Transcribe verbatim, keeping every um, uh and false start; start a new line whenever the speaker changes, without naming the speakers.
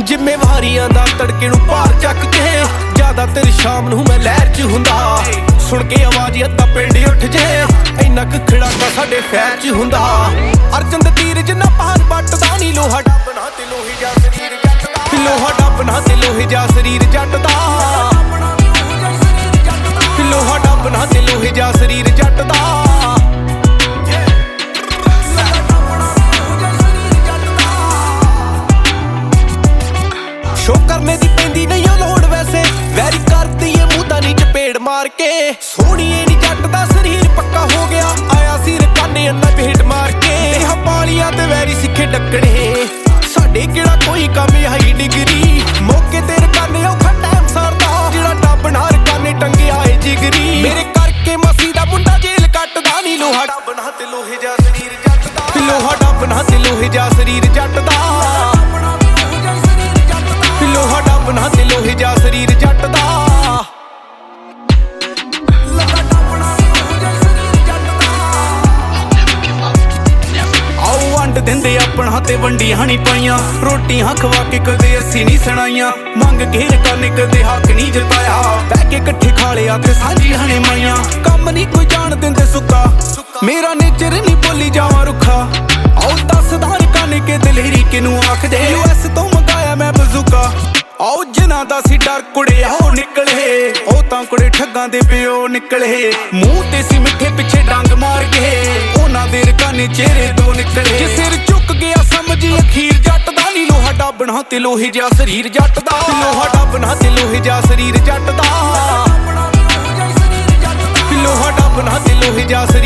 ਜ਼ਿੰਮੇਵਾਰੀਆਂ ਦਾ ਤੜਕੇ ਨੂੰ ਭਾਰ ਚੱਕ ਕੇ ਜ਼ਿਆਦਾਤਰ ਸ਼ਾਮ ਨੂੰ ਮੈਂ ਲਹਿਰ 'ਚ ਹੁੰਦਾ। ਸੁਣ ਕੇ ਆਵਾਜ਼ ਅੱਧਾ ਪਿੰਡ ਉੱਠ ਜੇ, ਇੰਨਾ ਕੁ ਖੜਾਕਾ ਸਾਡੇ ਫੈਰ 'ਚ ਹੁੰਦਾ। ਅਰਜਨ ਦੇ ਤੀਰ ਜਿੰਨਾ ਭਾਰ ਵੱਟਦਾ ਨੀ, ਲੋਹਾ ਡੱਬਣਾ ਤੇ ਲੋਹੇ ਜਾ ਸਰੀਰ ਜੱਟ ਦਾ। ਲੋਹਾ ਡੱਬਣਾ ਤੇ ਲੋਹੇ ਜਾ ਸਰੀਰ ਜੱਟ ਦਾ। ਲੋਹਾ ਡੱਬਣਾ ਤੇ ਲੋਹੇ ਜਾ ਸਰੀਰ ਜੱਟ ਦਾ। ਸ਼ੋ ਕਰਨੇ ਦੀ ਪੈਂਦੀ ਨਹੀਂ ਉਹ ਲੋੜ, ਵੈਸੇ ਵੈਰੀ ਕਰਦੀ ਏ ਮੂੰਹ ਤਾਂ ਨੀ ਚਪੇੜ ਮਾਰ ਕੇ। ਸੋਹਣੀਏ ਨੀ ਜੱਟ ਦਾ ਸਰੀਰ ਪੱਕਾ ਹੋ ਗਿਆ, ਆਇਆ ਸੀ ਰਕਾਨੇ ਅੰਨਾ ਭੇਟ ਮਾਰ ਕੇ। ਦੇਹਾਂ ਪਾਲੀਆਂ ਤੇ ਵੈਰੀ ਸਿੱਖੇ ਡੱਕਣੇ, ਸਾਡੇ ਕਿਹੜਾ ਕੋਈ ਕੰਮ ਹਾਈ ਡਿਗਰੀ। ਮੌਕੇ ਤੇ ਰਕਾਨੇ ਔਖਾ ਟਾਈਮ ਸਾਰਦਾ, ਜਿਹੜਾ ਡੱਬਣਾ ਰਕਾਨੇ ਟੰਗਿਆ ਏ ਜਿਗਰੀ। ਮੇਰੇ ਕਰਕੇ ਮਸੀ ਦਾ ਮੁੰਡਾ ਜੇਲ੍ਹ ਕੱਟਦਾ ਨੀ, ਲੋਹਾ ਡੱਬਣਾ ਤੇ ਲੋਹੇ ਜਾ ਸਰੀਰ ਜੱਟ ਦਾ। ਲੋਹਾ ਡੱਬਣਾ ਤੇ ਲੋਹੇ ਜਾ ਸਰੀਰ ਜੱਟ ਦਾ। ਲੋਹਾ ਡੱਬਣਾ ਤੇ ਲੋਹੇ ਜਾ ਸਰੀਰ ਜੱਟ ਦਾ। ਆਓ ਵੰਡ ਦਿੰਦੇ ਆਪਣਾ ਤੇ ਵੰਡੀਆਂ ਨੀ ਪਾਈਆਂ, ਰੋਟੀਆਂ ਖਵਾ ਕੇ ਕਦੇ ਅਸੀਂ ਨੀ ਸੁਣਾਈਆਂ। ਮੰਗ ਕੇ ਰਕਾਨੇ ਕਦੇ ਹੱਕ ਨੀ ਜਤਾਇਆ, ਬਹਿ ਕੇ ਇਕੱਠੇ ਖਾ ਲਿਆ ਤੇ ਸਾਂਝੀਆਂ ਨੇ ਮਾਈਆਂ। ਕੰਮ ਨੀ ਕੋਈ ਜਾਣ ਦਿੰਦੇ ਸੁੱਕਾ, ਮੇਰਾ ਨੇਚਰ ਨੀ ਭੁੱਲੀ ਜਾਵਾਂ ਰੁੱਖਾ। ਆਓ ਦੱਸਦਾ ਰਕਾਨੇ ਕੇ ਦਲੇਰੀ ਕਿਨੂੰ ਆਖਦੇ, ਯੂ ਐਸ ਤੋਂ ਮੰਗਾਇਆ ਮੈਂ ਬਜ਼ੂਕਾ। ਆਓ ਜਿਨ੍ਹਾਂ ਦਾ ਸੀ ਡਰ ਕੁੜੇ ਉਹ ਨਿਕਲੇ, ਉਹ ਤਾਂ ਕੁੜੇ ਠੱਗਾਂ ਦੇ ਪਿਓ ਨਿਕਲੇ। ਮੂੰਹ ਤੇ ਸੀ ਮਿੱਠੇ ਪਿੱਛੇ ਡੰਗ ਮਾਰ ਕੇ, ਉਹਨਾਂ ਦੇ ਰਕਾਨੇ ਚਿਹਰੇ ਤੋਂ ਨਿਕਲੇ। ਜੇ ਸਿਰ ਝੁਕ ਗਿਆ ਸਮਝੀ ਅਖੀਰ ਜੱਟ ਦਾ ਨੀ, ਲੋਹਾ ਡੱਬਣਾ ਤੇ ਲੋਹੇ ਜਾ ਸਰੀਰ ਜੱਟ ਦਾ। ਲੋਹਾ ਡੱਬਣਾ ਤੇ ਲੋਹੇ ਜਾ ਸਰੀਰ ਜੱਟ ਦਾ। ਲੋਹਾ ਡੱਬਣਾ ਤੇ ਲੋਹੇ ਜਾ ਸਰੀਰ